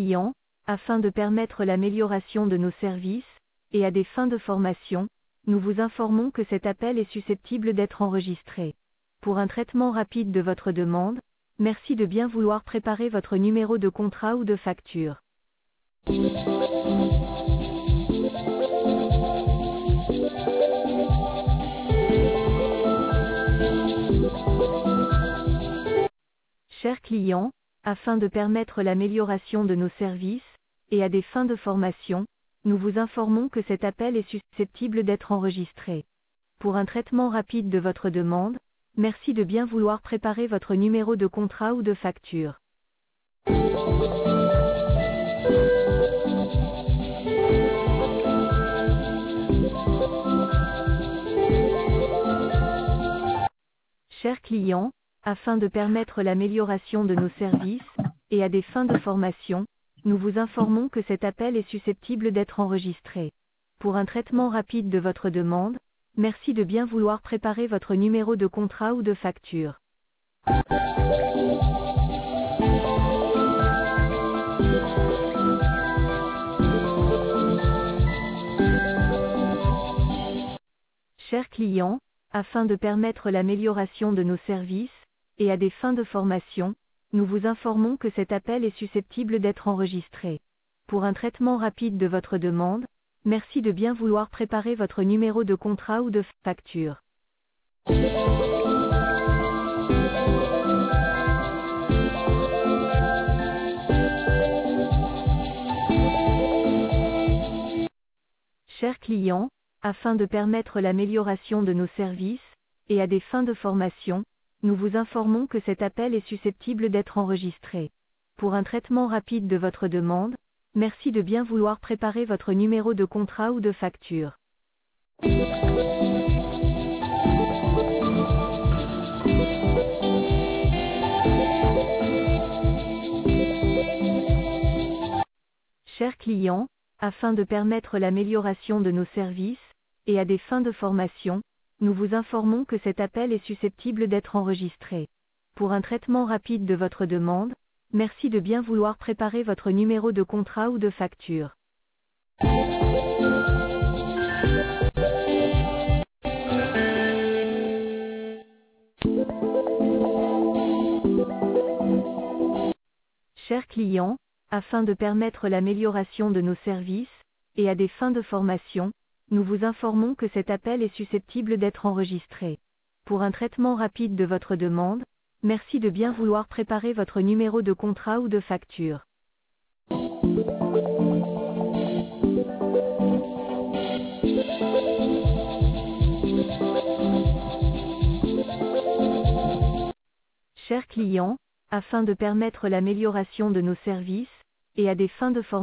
clients, afin de permettre l'amélioration de nos services, et à des fins de formation, nous vous informons que cet appel est susceptible d'être enregistré. Pour un traitement rapide de votre demande, merci de bien vouloir préparer votre numéro de contrat ou de facture. Chers clients, afin de permettre l'amélioration de nos services, et à des fins de formation, nous vous informons que cet appel est susceptible d'être enregistré. Pour un traitement rapide de votre demande, merci de bien vouloir préparer votre numéro de contrat ou de facture. Chers clients, afin de permettre l'amélioration de nos services, et à des fins de formation, nous vous informons que cet appel est susceptible d'être enregistré. Pour un traitement rapide de votre demande, merci de bien vouloir préparer votre numéro de contrat ou de facture. Chers clients, afin de permettre l'amélioration de nos services, et à des fins de formation, nous vous informons que cet appel est susceptible d'être enregistré. Pour un traitement rapide de votre demande, merci de bien vouloir préparer votre numéro de contrat ou de facture. Chers clients, afin de permettre l'amélioration de nos services, et à des fins de formation, nous vous informons que cet appel est susceptible d'être enregistré. Pour un traitement rapide de votre demande, merci de bien vouloir préparer votre numéro de contrat ou de facture. Chers clients, afin de permettre l'amélioration de nos services, et à des fins de formation, nous vous informons que cet appel est susceptible d'être enregistré. Pour un traitement rapide de votre demande, merci de bien vouloir préparer votre numéro de contrat ou de facture. Chers clients, afin de permettre l'amélioration de nos services, et à des fins de formation, nous vous informons que cet appel est susceptible d'être enregistré. Pour un traitement rapide de votre demande, merci de bien vouloir préparer votre numéro de contrat ou de facture. Chers clients, afin de permettre l'amélioration de nos services, et à des fins de formation,